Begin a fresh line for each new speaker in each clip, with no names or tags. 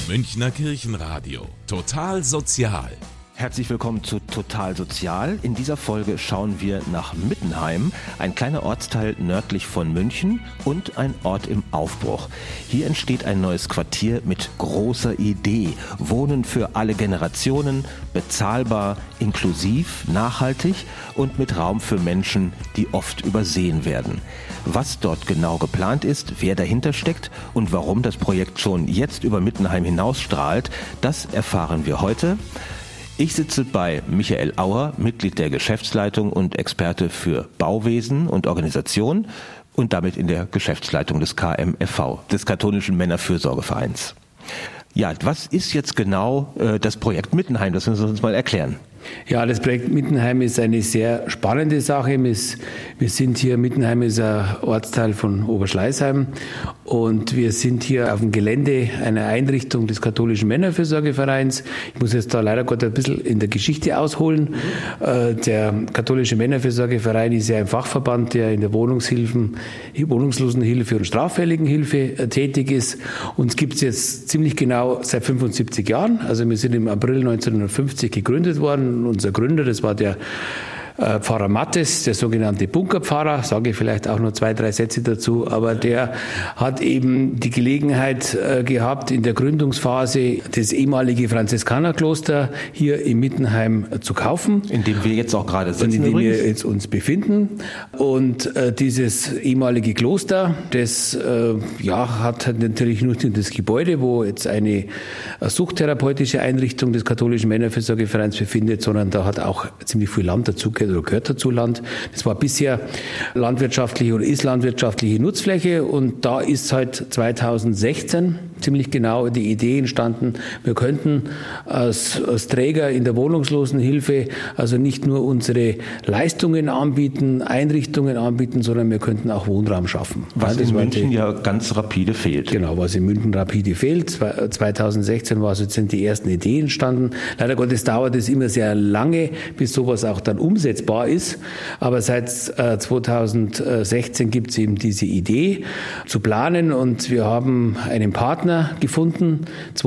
Münchner Kirchenradio. Total sozial.
Herzlich willkommen zu Total Sozial. In dieser Folge schauen wir nach Mittenheim, ein kleiner Ortsteil nördlich von München und ein Ort im Aufbruch. Hier entsteht ein neues Quartier mit großer Idee. Wohnen für alle Generationen, bezahlbar, inklusiv, nachhaltig und mit Raum für Menschen, die oft übersehen werden. Was dort genau geplant ist, wer dahinter steckt und warum das Projekt schon jetzt über Mittenheim hinausstrahlt, das erfahren wir heute. Ich sitze bei Michael Auer, Mitglied der Geschäftsleitung und Experte für Bauwesen und Organisation und damit in der Geschäftsleitung des KMFV, des Katholischen Männerfürsorgevereins. Ja, was ist jetzt genau das Projekt Mittenheim? Das müssen Sie uns mal erklären.
Ja, das Projekt Mittenheim ist eine sehr spannende Sache. Wir sind hier, Mittenheim ist ein Ortsteil von Oberschleißheim und wir sind hier auf dem Gelände einer Einrichtung des Katholischen Männerfürsorgevereins. Ich muss jetzt da leider Gott ein bisschen in der Geschichte ausholen. Der Katholische Männerfürsorgeverein ist ja ein Fachverband, der in der Wohnungslosenhilfe und Straffälligenhilfe tätig ist. Uns gibt es jetzt ziemlich genau seit 75 Jahren. Also wir sind im April 1950 gegründet worden. Unser Gründer, das war der Pfarrer Mattes, der sogenannte Bunkerpfarrer, sage ich vielleicht auch nur 2, 3 Sätze dazu, aber der hat eben die Gelegenheit gehabt, in der Gründungsphase das ehemalige Franziskanerkloster hier in Mittenheim zu kaufen.
In dem wir jetzt auch gerade sitzen.
In dem wir jetzt uns befinden. Und dieses ehemalige Kloster, das hat natürlich nicht nur das Gebäude, wo jetzt eine suchttherapeutische Einrichtung des Katholischen Männerfürsorgevereins befindet, sondern da hat auch ziemlich viel Land dazu oder gehört dazu Land. Das war bisher landwirtschaftliche oder ist landwirtschaftliche Nutzfläche und da ist seit 2016 ziemlich genau die Idee entstanden, wir könnten als Träger in der Wohnungslosenhilfe also nicht nur unsere Leistungen anbieten, Einrichtungen anbieten, sondern wir könnten auch Wohnraum schaffen.
Was in München ja ganz rapide fehlt.
Genau, was in München rapide fehlt. 2016 sind die ersten Ideen entstanden. Leider Gottes dauert es immer sehr lange, bis sowas auch dann umsetzbar ist. Aber seit 2016 gibt es eben diese Idee zu planen und wir haben einen Partner gefunden,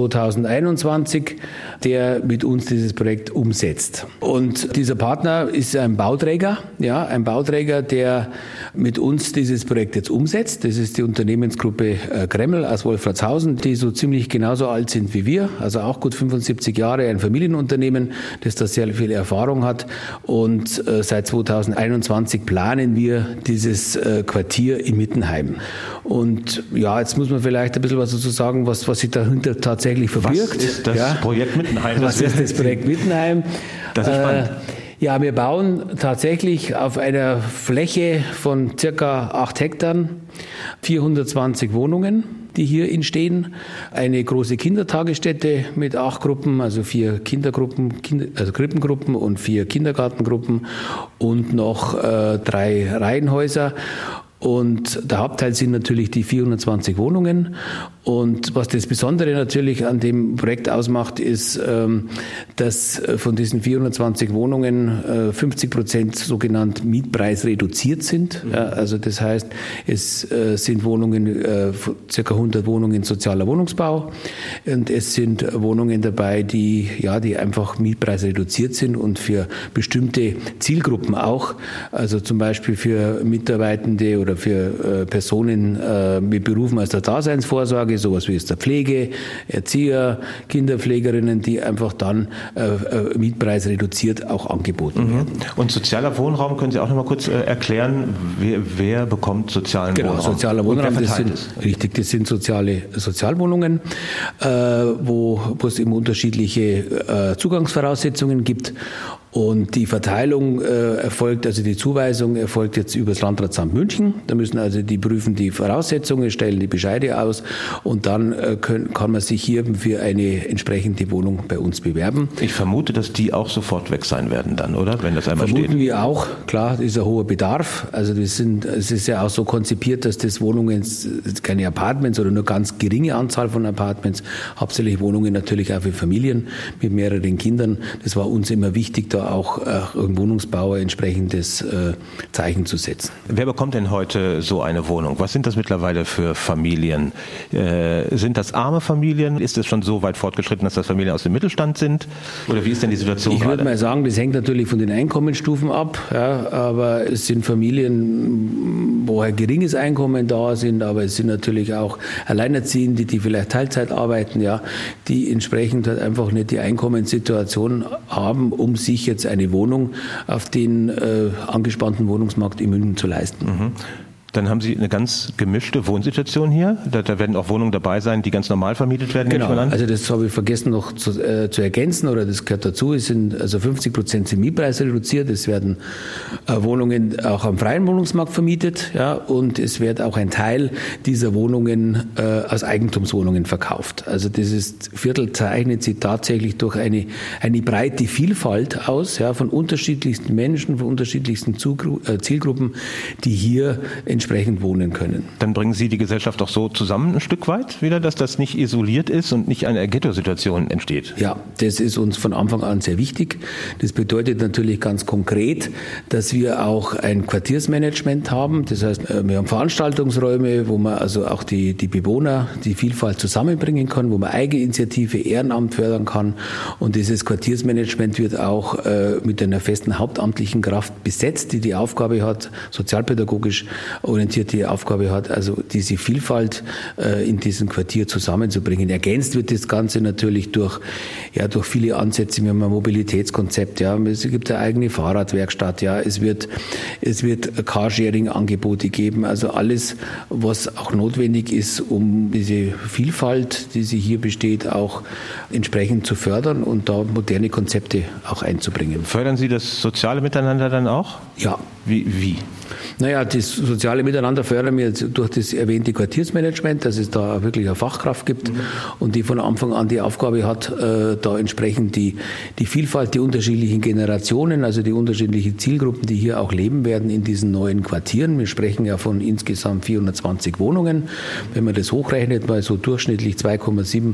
2021, der mit uns dieses Projekt umsetzt. Und dieser Partner ist ein Bauträger, der mit uns dieses Projekt jetzt umsetzt. Das ist die Unternehmensgruppe Gremmel aus Wolfratshausen, die so ziemlich genauso alt sind wie wir, also auch gut 75 Jahre, ein Familienunternehmen, das da sehr viel Erfahrung hat. Und seit 2021 planen wir dieses Quartier in Mittenheim. Und ja, jetzt muss man vielleicht ein bisschen was dazu sagen, was sich dahinter tatsächlich verbirgt.
Was ist das Projekt Mittenheim?
Was ist das Projekt Mittenheim?
Das ist spannend.
Ja, wir bauen tatsächlich auf einer Fläche von circa 8 Hektar 420 Wohnungen, die hier entstehen. Eine große Kindertagesstätte mit 8 Gruppen, also 4 Kindergruppen, also Krippengruppen und 4 Kindergartengruppen und noch 3 Reihenhäuser. Und der Hauptteil sind natürlich die 420 Wohnungen. Und was das Besondere natürlich an dem Projekt ausmacht, ist, dass von diesen 420 Wohnungen 50% sogenannt mietpreisreduziert sind. Ja, also das heißt, es sind Wohnungen, circa 100 Wohnungen sozialer Wohnungsbau. Und es sind Wohnungen dabei, die einfach mietpreisreduziert sind und für bestimmte Zielgruppen auch. Also zum Beispiel für Mitarbeitende oder für Personen mit Berufen aus der Daseinsvorsorge, sowas wie der Pflege, Erzieher, Kinderpflegerinnen, die einfach dann mietpreisreduziert auch angeboten werden.
Und sozialer Wohnraum, können Sie auch noch mal kurz erklären, wer bekommt sozialen Wohnraum?
Genau, sozialer Wohnraum, das sind Sozialwohnungen, wo es eben unterschiedliche Zugangsvoraussetzungen gibt. Und die Verteilung erfolgt, also die Zuweisung erfolgt jetzt über das Landratsamt München. Da müssen also die prüfen die Voraussetzungen, stellen die Bescheide aus und dann kann man sich hier für eine entsprechende Wohnung bei uns bewerben.
Ich vermute, dass die auch sofort weg sein werden dann, oder? Wenn das einmal steht.
Vermuten wir auch. Klar, das ist ein hoher Bedarf. Also es ist ja auch so konzipiert, dass das Wohnungen, keine Apartments oder nur ganz geringe Anzahl von Apartments, hauptsächlich Wohnungen natürlich auch für Familien mit mehreren Kindern. Das war uns immer wichtig, da da auch ein Wohnungsbauer entsprechendes Zeichen zu setzen.
Wer bekommt denn heute so eine Wohnung? Was sind das mittlerweile für Familien? Sind das arme Familien? Ist es schon so weit fortgeschritten, dass das Familien aus dem Mittelstand sind? Oder wie ist denn die Situation
gerade? Ich würde mal sagen, das hängt natürlich von den Einkommensstufen ab, ja, aber es sind Familien, wo ein geringes Einkommen da sind, aber es sind natürlich auch Alleinerziehende, die vielleicht Teilzeit arbeiten, ja, die entsprechend halt einfach nicht die Einkommenssituation haben, um sich jetzt eine Wohnung auf den angespannten Wohnungsmarkt in München zu leisten.
Mhm. Dann haben Sie eine ganz gemischte Wohnsituation hier. Da werden auch Wohnungen dabei sein, die ganz normal vermietet werden.
Genau, also das habe ich vergessen noch zu ergänzen, oder das gehört dazu. Es sind also 50% sind Mietpreise reduziert. Es werden Wohnungen auch am freien Wohnungsmarkt vermietet, ja, und es wird auch ein Teil dieser Wohnungen als Eigentumswohnungen verkauft. Also dieses Viertel zeichnet sich tatsächlich durch eine breite Vielfalt aus, ja, von unterschiedlichsten Menschen, von unterschiedlichsten Zielgruppen, die hier entsprechend wohnen können.
Dann bringen Sie die Gesellschaft auch so zusammen ein Stück weit wieder, dass das nicht isoliert ist und nicht eine Ghetto-Situation entsteht?
Ja, das ist uns von Anfang an sehr wichtig. Das bedeutet natürlich ganz konkret, dass wir auch ein Quartiersmanagement haben. Das heißt, wir haben Veranstaltungsräume, wo man also auch die Bewohner, die Vielfalt zusammenbringen kann, wo man Eigeninitiative, Ehrenamt fördern kann. Und dieses Quartiersmanagement wird auch mit einer festen hauptamtlichen Kraft besetzt, die Aufgabe hat, sozialpädagogisch orientierte Aufgabe hat, also diese Vielfalt in diesem Quartier zusammenzubringen. Ergänzt wird das Ganze natürlich durch viele Ansätze. Wir haben ein Mobilitätskonzept, ja, es gibt eine eigene Fahrradwerkstatt, ja, es wird Carsharing-Angebote geben, also alles, was auch notwendig ist, um diese Vielfalt, die sie hier besteht, auch entsprechend zu fördern und da moderne Konzepte auch einzubringen.
Fördern Sie das soziale Miteinander dann auch?
Ja.
Wie?
Naja, das soziale Miteinander fördern wir durch das erwähnte Quartiersmanagement, dass es da wirklich eine Fachkraft gibt und die von Anfang an die Aufgabe hat, da entsprechend die Vielfalt, die unterschiedlichen Generationen, also die unterschiedlichen Zielgruppen, die hier auch leben werden in diesen neuen Quartieren. Wir sprechen ja von insgesamt 420 Wohnungen. Wenn man das hochrechnet, mal so durchschnittlich 2,7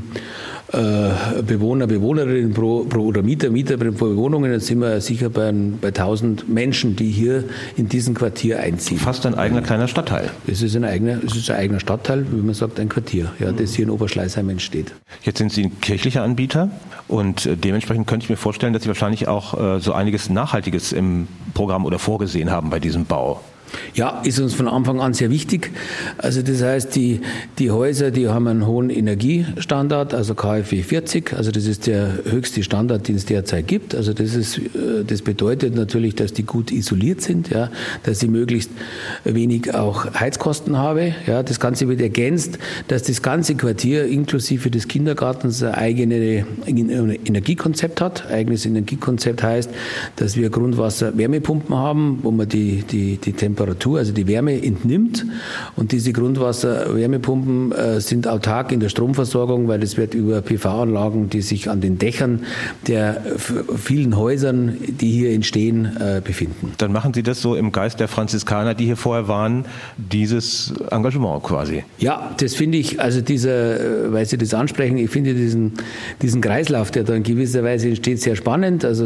Bewohnerinnen pro oder Mieter pro Wohnungen, dann sind wir sicher bei 1000 Menschen, die hier in diesem Quartier einziehen.
Fast ein eigener kleiner Stadtteil.
Es ist ein eigener Stadtteil, wie man sagt, ein Quartier, ja, das hier in Oberschleißheim entsteht.
Jetzt sind Sie ein kirchlicher Anbieter und dementsprechend könnte ich mir vorstellen, dass Sie wahrscheinlich auch so einiges Nachhaltiges im Programm oder vorgesehen haben bei diesem Bau.
Ja, ist uns von Anfang an sehr wichtig. Also das heißt, die Häuser, die haben einen hohen Energiestandard, also KfW 40. Also das ist der höchste Standard, den es derzeit gibt. Also das bedeutet natürlich, dass die gut isoliert sind, ja, dass ich möglichst wenig auch Heizkosten habe. Ja, das Ganze wird ergänzt, dass das ganze Quartier inklusive des Kindergartens ein eigenes Energiekonzept hat. Eigenes Energiekonzept heißt, dass wir Grundwasser-Wärmepumpen haben, wo man die Temperatur, also die Wärme entnimmt, und diese Grundwasser-Wärmepumpen sind autark in der Stromversorgung, weil es wird über PV-Anlagen, die sich an den Dächern der vielen Häusern, die hier entstehen, befinden.
Dann machen Sie das so im Geist der Franziskaner, die hier vorher waren, dieses Engagement quasi.
Ja, das finde ich, also weil Sie das ansprechen, ich finde diesen Kreislauf, der da in gewisser Weise entsteht, sehr spannend. Also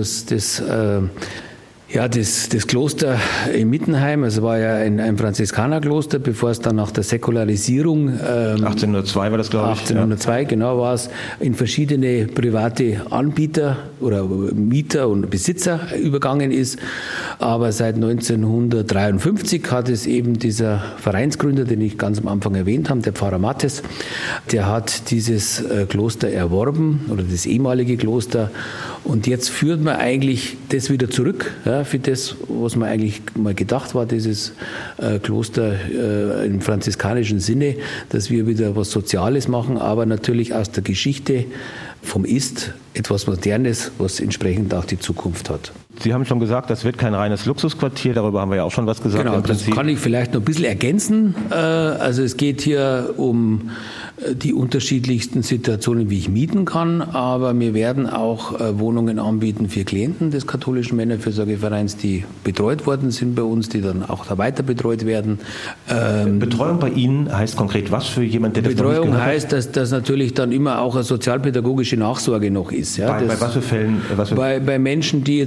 das Kloster in Mittenheim, also war ja ein Franziskanerkloster, bevor es dann nach der Säkularisierung
1802 war das, glaube ich.
1802, ja. Genau, war es in verschiedene private Anbieter oder Mieter und Besitzer übergangen ist. Aber seit 1953 hat es eben dieser Vereinsgründer, den ich ganz am Anfang erwähnt habe, der Pfarrer Mattes, der hat dieses Kloster erworben oder das ehemalige Kloster. Und jetzt führt man eigentlich das wieder zurück, ja, für das, was man eigentlich mal gedacht war, dieses Kloster im franziskanischen Sinne, dass wir wieder was Soziales machen, aber natürlich aus der Geschichte vom Ist etwas Modernes, was entsprechend auch die Zukunft hat.
Sie haben schon gesagt, das wird kein reines Luxusquartier, darüber haben wir ja auch schon was gesagt.
Genau, das kann ich vielleicht noch ein bisschen ergänzen. Also es geht hier um die unterschiedlichsten Situationen, wie ich mieten kann, aber wir werden auch Wohnungen anbieten für Klienten des katholischen Männerfürsorgevereins, die betreut worden sind bei uns, die dann auch da weiter betreut werden.
Betreuung bei Ihnen heißt konkret was für jemand, der das noch nicht gehört hat?
Betreuung heißt, dass natürlich dann immer auch eine sozialpädagogische Nachsorge noch ist. Ja,
bei was für Fällen?
Bei Menschen, die jetzt in der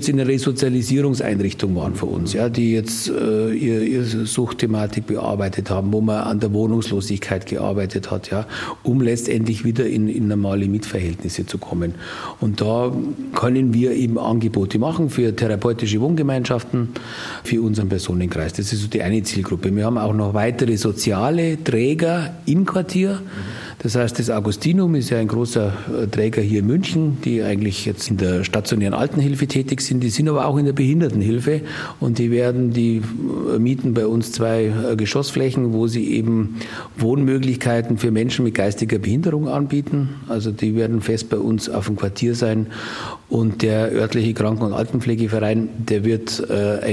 Sozialisierungseinrichtung waren für uns, ja, die jetzt ihre Suchtthematik bearbeitet haben, wo man an der Wohnungslosigkeit gearbeitet hat, ja, um letztendlich wieder in normale Mietverhältnisse zu kommen. Und da können wir eben Angebote machen für therapeutische Wohngemeinschaften, für unseren Personenkreis. Das ist so die eine Zielgruppe. Wir haben auch noch weitere soziale Träger im Quartier. Das heißt, das Augustinum ist ja ein großer Träger hier in München, die eigentlich jetzt in der stationären Altenhilfe tätig sind. Die sind aber auch in der Behindertenhilfe und die mieten bei uns 2 Geschossflächen, wo sie eben Wohnmöglichkeiten für Menschen mit geistiger Behinderung anbieten. Also die werden fest bei uns auf dem Quartier sein. Und der örtliche Kranken- und Altenpflegeverein, der wird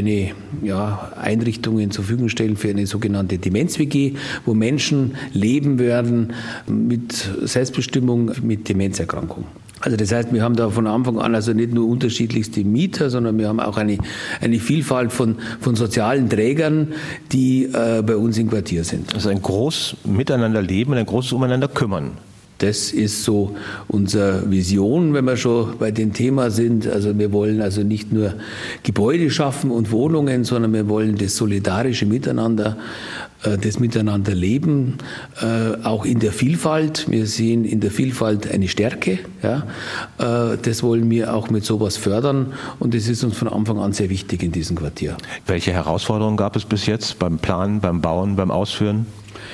Einrichtungen zur Verfügung stellen für eine sogenannte Demenz-WG, wo Menschen leben werden mit Selbstbestimmung, mit Demenzerkrankung. Also das heißt, wir haben da von Anfang an also nicht nur unterschiedlichste Mieter, sondern wir haben auch eine Vielfalt von sozialen Trägern, die bei uns im Quartier sind.
Also ein großes Miteinanderleben und ein großes Umeinander-Kümmern.
Das ist so unsere Vision, wenn wir schon bei dem Thema sind. Also wir wollen also nicht nur Gebäude schaffen und Wohnungen, sondern wir wollen das solidarische Miteinander, das Miteinanderleben, auch in der Vielfalt. Wir sehen in der Vielfalt eine Stärke. Ja. Das wollen wir auch mit sowas fördern und das ist uns von Anfang an sehr wichtig in diesem Quartier.
Welche Herausforderungen gab es bis jetzt beim Planen, beim Bauen, beim Ausführen?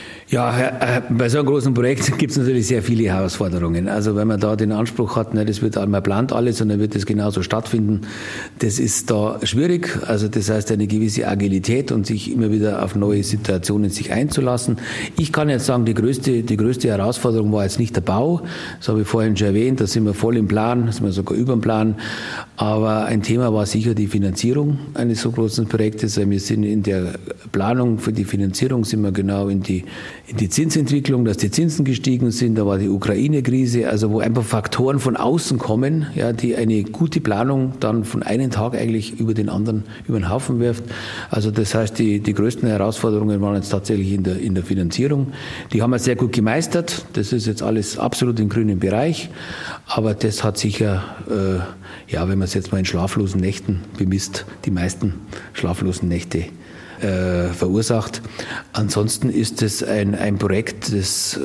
Ja, bei so einem großen Projekt gibt es natürlich sehr viele Herausforderungen. Also wenn man da den Anspruch hat, das wird einmal plant alles und dann wird das genauso stattfinden, das ist da schwierig. Also das heißt eine gewisse Agilität und sich immer wieder auf neue Situationen sich einzulassen. Ich kann jetzt sagen, die größte Herausforderung war jetzt nicht der Bau, das habe ich vorhin schon erwähnt, da sind wir voll im Plan, da sind wir sogar über dem Plan. Aber ein Thema war sicher die Finanzierung eines so großen Projektes. Wir sind in der Planung für die Finanzierung sind wir genau in die Zinsentwicklung, dass die Zinsen gestiegen sind, da war die Ukraine-Krise, also wo einfach Faktoren von außen kommen, ja, die eine gute Planung dann von einem Tag eigentlich über den anderen über den Haufen wirft. Also das heißt, die größten Herausforderungen waren jetzt tatsächlich in der Finanzierung. Die haben wir sehr gut gemeistert. Das ist jetzt alles absolut im grünen Bereich, aber das hat sicher, wenn man es jetzt mal in schlaflosen Nächten bemisst, die meisten schlaflosen Nächte verursacht. Ansonsten ist es ein Projekt, das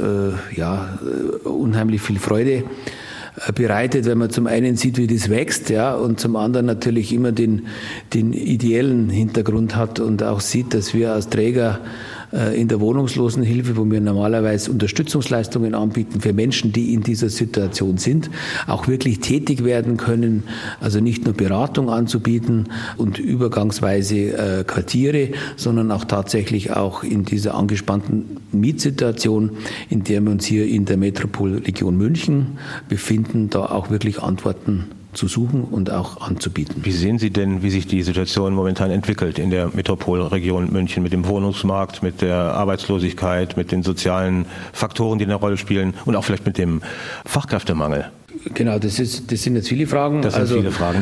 unheimlich viel Freude bereitet, wenn man zum einen sieht, wie das wächst, ja, und zum anderen natürlich immer den ideellen Hintergrund hat und auch sieht, dass wir als Träger in der Wohnungslosenhilfe, wo wir normalerweise Unterstützungsleistungen anbieten für Menschen, die in dieser Situation sind, auch wirklich tätig werden können, also nicht nur Beratung anzubieten und übergangsweise Quartiere, sondern auch tatsächlich auch in dieser angespannten Mietsituation, in der wir uns hier in der Metropolregion München befinden, da auch wirklich Antworten zu suchen und auch anzubieten.
Wie sehen Sie denn, wie sich die Situation momentan entwickelt in der Metropolregion München mit dem Wohnungsmarkt, mit der Arbeitslosigkeit, mit den sozialen Faktoren, die eine Rolle spielen und auch vielleicht mit dem Fachkräftemangel?
Genau, das sind jetzt viele Fragen.
Das sind viele Fragen.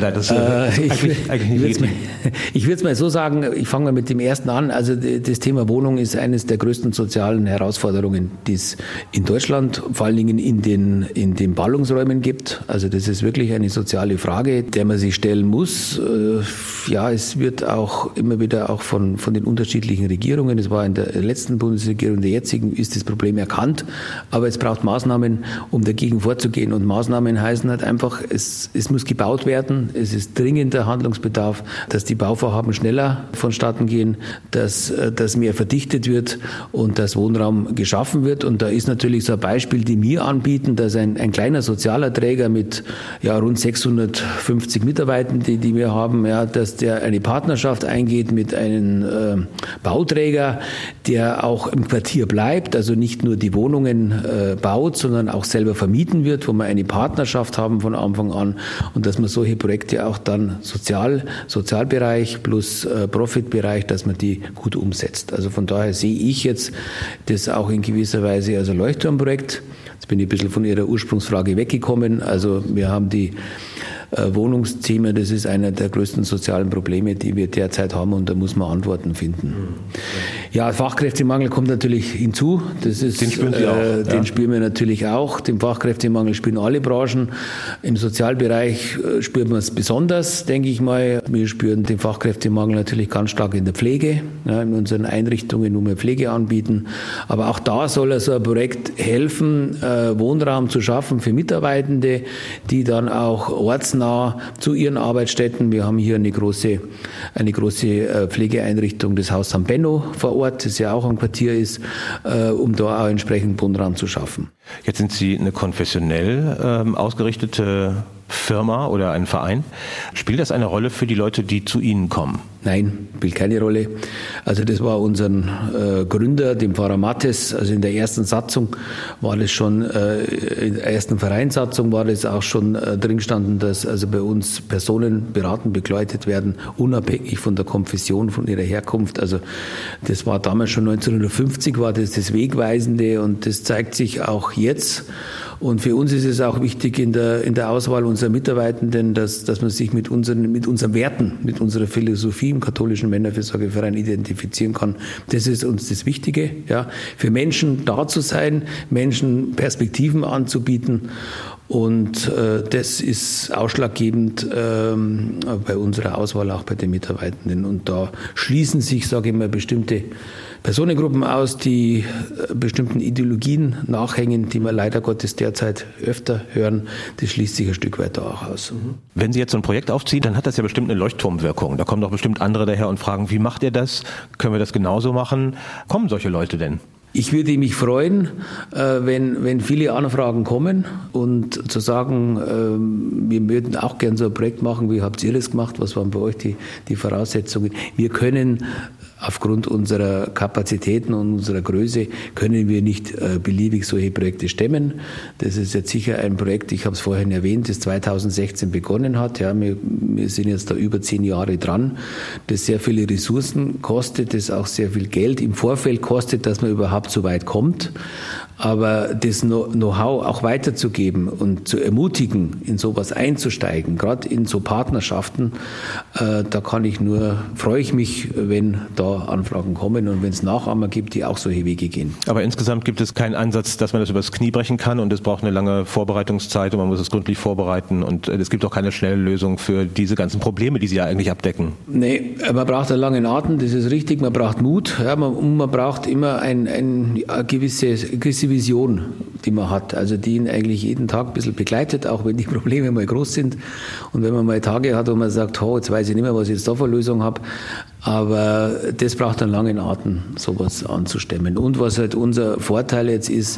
Ich würde es mal so sagen, ich fange mal mit dem ersten an. Also das Thema Wohnung ist eines der größten sozialen Herausforderungen, die es in Deutschland, vor allen Dingen in den Ballungsräumen gibt. Also das ist wirklich eine soziale Frage, der man sich stellen muss. Es wird auch immer wieder auch von den unterschiedlichen Regierungen, das war in der letzten Bundesregierung, der jetzigen, ist das Problem erkannt. Aber es braucht Maßnahmen, um dagegen vorzugehen. Und Maßnahmen heißen halt einfach, es muss gebaut werden, es ist dringender Handlungsbedarf, dass die Bauvorhaben schneller vonstatten gehen, dass mehr verdichtet wird und dass Wohnraum geschaffen wird. Und da ist natürlich so ein Beispiel, die wir anbieten, dass ein kleiner sozialer Träger mit rund 650 Mitarbeitern, die wir haben, dass der eine Partnerschaft eingeht mit einem Bauträger, der auch im Quartier bleibt, also nicht nur die Wohnungen baut, sondern auch selber vermieten wird, wo man eine Partnerschaft haben von Anfang an und dass man solche Projekte auch dann Sozialbereich plus Profitbereich, dass man die gut umsetzt. Also von daher sehe ich jetzt das auch in gewisser Weise als ein Leuchtturmprojekt. Jetzt bin ich ein bisschen von Ihrer Ursprungsfrage weggekommen. Also wir haben die Wohnungszimmer, das ist einer der größten sozialen Probleme, die wir derzeit haben, und da muss man Antworten finden. Ja, Fachkräftemangel kommt natürlich hinzu. Das ist,
den spüren Sie auch.
Den spüren wir natürlich auch. Den Fachkräftemangel spüren alle Branchen. Im Sozialbereich spürt man es besonders, denke ich mal. Wir spüren den Fachkräftemangel natürlich ganz stark in der Pflege, ja, in unseren Einrichtungen, wo wir Pflege anbieten. Aber auch da soll so ein Projekt helfen, Wohnraum zu schaffen für Mitarbeitende, die dann auch ortsnah zu ihren Arbeitsstätten. Wir haben hier eine große Pflegeeinrichtung, das Haus San Benno vor Ort, das ja auch ein Quartier ist, um da auch entsprechend Wohnraum zu schaffen.
Jetzt sind Sie eine konfessionell ausgerichtete Firma oder ein Verein. Spielt das eine Rolle für die Leute, die zu Ihnen kommen?
Nein, spielt keine Rolle. Also das war unseren Gründer, dem Pfarrer Mattes, also in der ersten Satzung war das schon, in der ersten Vereinssatzung war das auch schon drin gestanden, dass also bei uns Personen beraten, begleitet werden, unabhängig von der Konfession, von ihrer Herkunft. Also das war damals schon 1950, war das Wegweisende, und das zeigt sich auch jetzt. Und für uns ist es auch wichtig in der Auswahl unserer Mitarbeitenden, dass man sich mit unseren Werten, mit unserer Philosophie im katholischen Männerfürsorgeverein identifizieren kann. Das ist uns das Wichtige, ja, für Menschen da zu sein, Menschen Perspektiven anzubieten. Und das ist ausschlaggebend bei unserer Auswahl, auch bei den Mitarbeitenden. Und da schließen sich, sage ich mal, bestimmte Personengruppen aus, die bestimmten Ideologien nachhängen, die wir leider Gottes derzeit öfter hören. Das schließt sich ein Stück weiter auch aus.
Wenn Sie jetzt so ein Projekt aufziehen, dann hat das ja bestimmt eine Leuchtturmwirkung. Da kommen doch bestimmt andere daher und fragen, wie macht ihr das? Können wir das genauso machen? Kommen solche Leute denn?
Ich würde mich freuen, wenn viele Anfragen kommen, und zu sagen, wir würden auch gern so ein Projekt machen, wie habt ihr das gemacht, was waren bei euch die Voraussetzungen. Wir können aufgrund unserer Kapazitäten und unserer Größe können wir nicht beliebig solche Projekte stemmen. Das ist jetzt sicher ein Projekt, ich habe es vorhin erwähnt, das 2016 begonnen hat. Ja, wir sind jetzt da über 10 Jahre dran, das sehr viele Ressourcen kostet, das auch sehr viel Geld im Vorfeld kostet, dass man überhaupt so weit kommt. Aber das Know-how auch weiterzugeben und zu ermutigen, in sowas einzusteigen, gerade in so Partnerschaften, da freue ich mich, wenn da Anfragen kommen und wenn es Nachahmer gibt, die auch solche Wege gehen.
Aber insgesamt gibt es keinen Ansatz, dass man das übers Knie brechen kann, und es braucht eine lange Vorbereitungszeit und man muss es gründlich vorbereiten, und es gibt auch keine schnelle Lösung für diese ganzen Probleme, die Sie ja eigentlich abdecken. Nee,
man braucht einen langen Atem, das ist richtig, man braucht Mut, ja, man braucht immer eine gewisse Vision, die man hat, also die ihn eigentlich jeden Tag ein bisschen begleitet, auch wenn die Probleme mal groß sind, und wenn man mal Tage hat, wo man sagt, jetzt weiß ich nicht mehr, was ich jetzt da für eine Lösung habe, aber das braucht einen langen Atem, sowas anzustemmen. Und was halt unser Vorteil jetzt ist,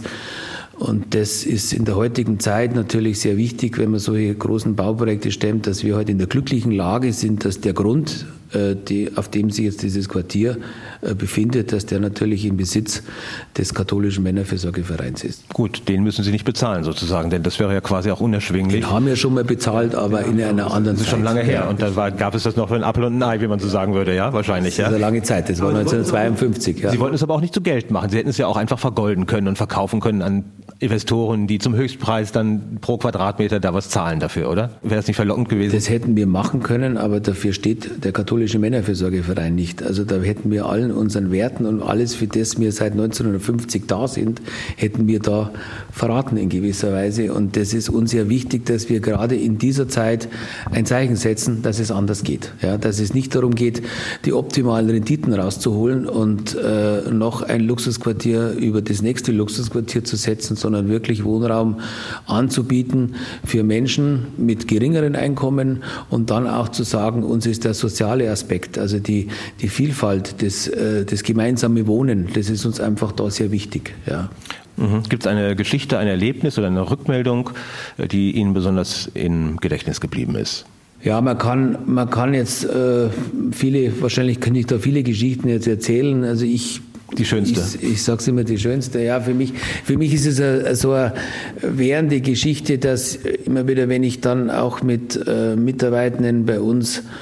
und das ist in der heutigen Zeit natürlich sehr wichtig, wenn man solche großen Bauprojekte stemmt, dass wir heute in der glücklichen Lage sind, dass der Grund, auf dem sich jetzt dieses Quartier befindet, dass der natürlich im Besitz des katholischen Männerfürsorgevereins ist.
Gut, den müssen Sie nicht bezahlen sozusagen, denn das wäre ja quasi auch unerschwinglich.
Den haben wir schon mal bezahlt, aber in einer anderen Zeit.
Das ist schon lange her, und da gab es das noch für ein Apfel und ein Ei, wie man so sagen würde, ja, wahrscheinlich.
Das ist eine lange Zeit, das war 1952. Ja.
Sie wollten es aber auch nicht zu Geld machen, Sie hätten es ja auch einfach vergolden können und verkaufen können an Investoren, die zum Höchstpreis dann pro Quadratmeter da was zahlen dafür, oder? Wäre das nicht verlockend gewesen?
Das hätten wir machen können, aber dafür steht der katholische Männerfürsorgeverein nicht. Also da hätten wir allen unseren Werten und alles, für das wir seit 1950 da sind, hätten wir da verraten in gewisser Weise. Und das ist uns ja wichtig, dass wir gerade in dieser Zeit ein Zeichen setzen, dass es anders geht. Ja, dass es nicht darum geht, die optimalen Renditen rauszuholen und noch ein Luxusquartier über das nächste Luxusquartier zu setzen, sondern wirklich Wohnraum anzubieten für Menschen mit geringeren Einkommen, und dann auch zu sagen, uns ist der soziale Aspekt, also die Vielfalt, das gemeinsame Wohnen, das ist uns einfach da sehr wichtig. Ja.
Gibt es eine Geschichte, ein Erlebnis oder eine Rückmeldung, die Ihnen besonders im Gedächtnis geblieben ist?
Ja, man kann jetzt wahrscheinlich könnte ich da viele Geschichten jetzt erzählen. Also
die schönste.
Ich sage es immer, die schönste. Ja, für mich ist es so eine währende Geschichte, dass immer wieder, wenn ich dann auch mit Mitarbeitenden bei uns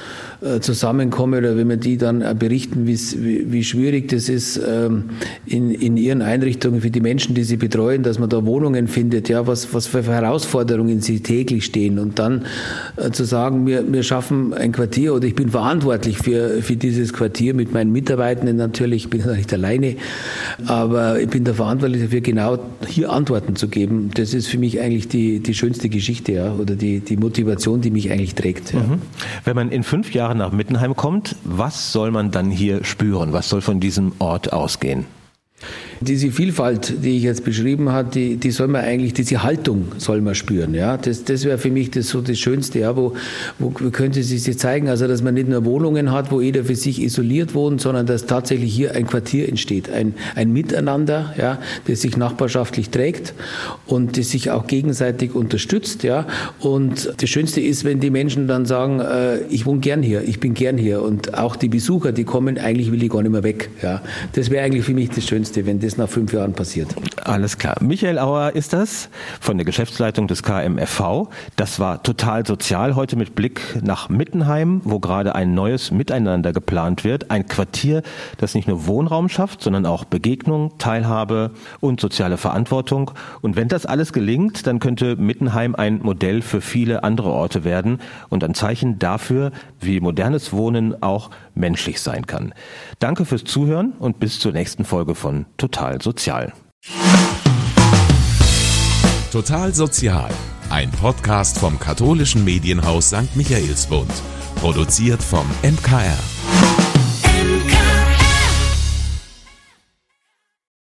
zusammenkommen oder wenn wir die dann berichten, wie schwierig das ist in ihren Einrichtungen für die Menschen, die sie betreuen, dass man da Wohnungen findet, ja, was für Herausforderungen sie täglich stehen und dann zu sagen, wir schaffen ein Quartier oder ich bin verantwortlich für dieses Quartier mit meinen Mitarbeitenden natürlich, ich bin ja nicht alleine, aber ich bin da verantwortlich dafür, genau hier Antworten zu geben. Das ist für mich eigentlich die schönste Geschichte, ja, oder die Motivation, die mich eigentlich trägt. Ja.
Wenn man in 5 Jahren nach Mittenheim kommt, was soll man dann hier spüren? Was soll von diesem Ort ausgehen?
Diese Vielfalt, die ich jetzt beschrieben habe, die soll man eigentlich, diese Haltung soll man spüren. Ja? Das wäre für mich das Schönste. Ja? Wo könnte sich das zeigen? Also, dass man nicht nur Wohnungen hat, wo jeder für sich isoliert wohnt, sondern dass tatsächlich hier ein Quartier entsteht. Ein Miteinander, ja? Das sich nachbarschaftlich trägt und das sich auch gegenseitig unterstützt. Ja? Und das Schönste ist, wenn die Menschen dann sagen, ich wohne gern hier, ich bin gern hier. Und auch die Besucher, die kommen, eigentlich will ich gar nicht mehr weg. Ja? Das wäre eigentlich für mich das Schönste, wenn das nach 5 Jahren passiert.
Alles klar. Michael Auer ist das von der Geschäftsleitung des KMFV. Das war Total Sozial heute mit Blick nach Mittenheim, wo gerade ein neues Miteinander geplant wird. Ein Quartier, das nicht nur Wohnraum schafft, sondern auch Begegnung, Teilhabe und soziale Verantwortung. Und wenn das alles gelingt, dann könnte Mittenheim ein Modell für viele andere Orte werden und ein Zeichen dafür, wie modernes Wohnen auch menschlich sein kann. Danke fürs Zuhören und bis zur nächsten Folge von Total Sozial.
Total Sozial, ein Podcast vom katholischen Medienhaus St. Michaelsbund, produziert vom MKR.